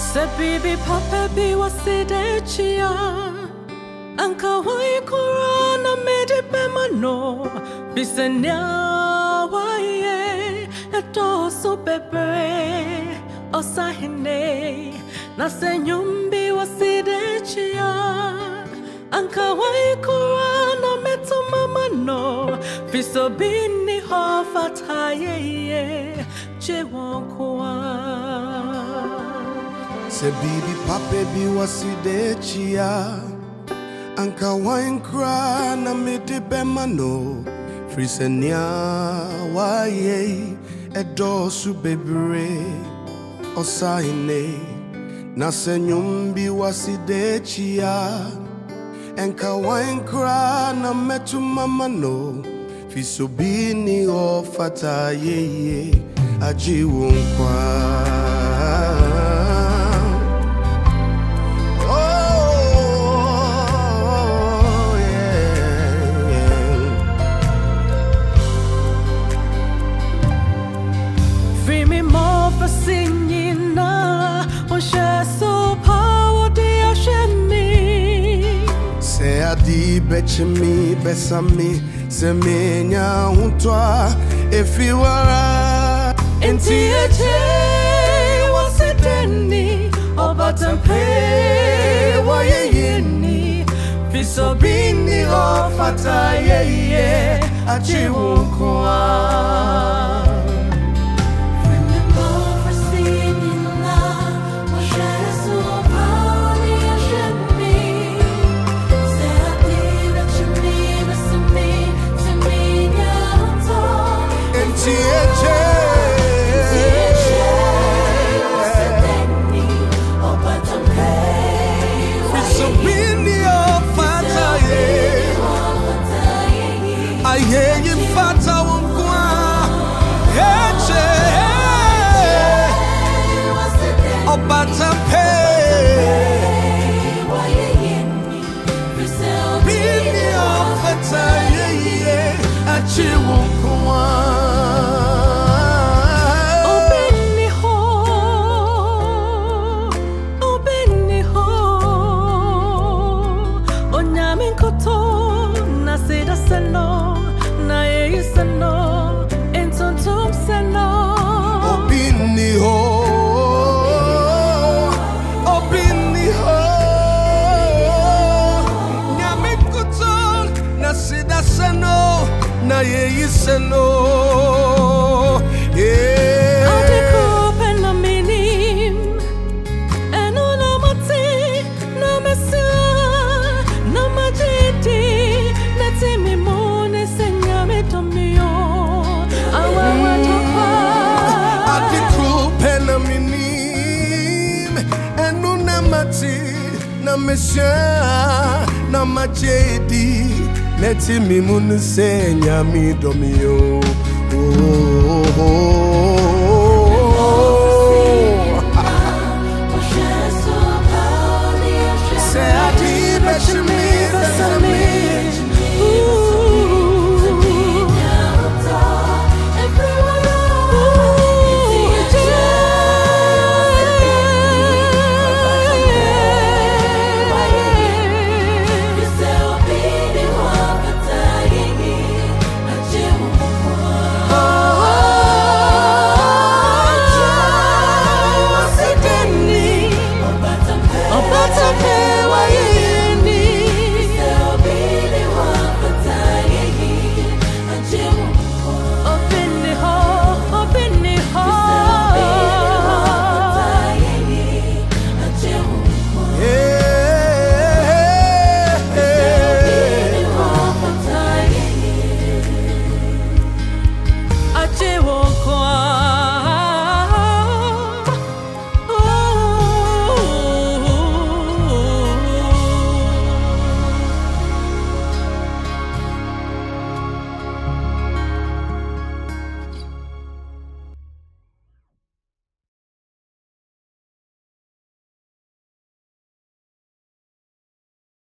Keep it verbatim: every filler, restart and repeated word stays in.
Se bibi papa bi wasidechia Anka wai kurana mede bemano Bisanya waye Eto so bebre Osahine Nase nyumbi wasidechia Anka wai kurana meto mamano Fiso bini hofataye Chewankwa Se bibi pape bi wasidechia Anka wine cry na midi bemano Frisenia waye Edo su bebre Osaine Na senyumbi wasidechia Anka wine cry na metu mamano Fisobini ofata ye Ajiwonkwa Adi bechimi besami semenya untwa efiwara enti eche wasedeni obatampe wayeyeni fisobini ofata yeye achiwonkwa Aye fata wonkwa eche obatampe bini ofata ye achiwonkwa obeni ho obeni ho onyamin koto na seda seno Opini ho, opini ho, nyame kuton na sida seno na ye seno. Yeah. Adiko pena minim, eno na mati na mesila na majiti na timi mone senyame tomio. Na mesha na majedi neti mi mun senya mi domio oh.